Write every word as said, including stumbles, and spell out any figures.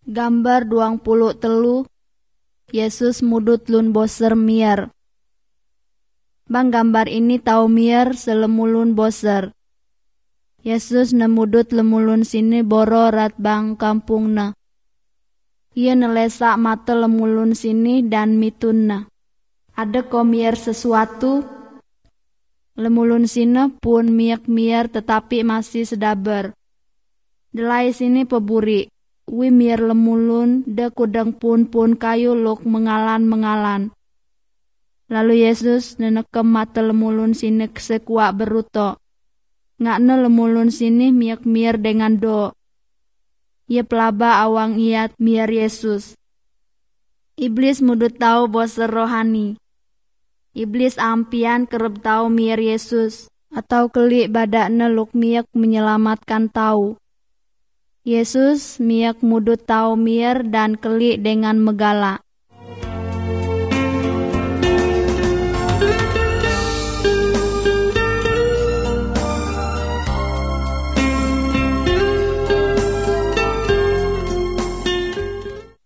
Gambar duang puluh telu Yesus mudut lun boser mier. Bang gambar ini tau mier selemulun boser. Yesus nemudut lemulun sini boro rat bang kampungna. Ia nelesak mata lemulun sini dan mitunna. Ada ko mier sesuatu. Lemulun sini pun miak mier tetapi masih sedaber. Delai sini peburi. Wi mier lemulun de kudang pun pun kayu luk mengalan-mengalan. Lalu Yesus nenekem mata lemulun sini sekuak beruto. Ngakna lemulun sini miak mier dengan do. Ia pelaba awang iat mier Yesus. Iblis mudut tahu boser rohani. Iblis ampian kerep tahu mier Yesus. Atau kelik badakna luk miak menyelamatkan tahu. Yesus miak mudut tahu mier dan kelik dengan megala.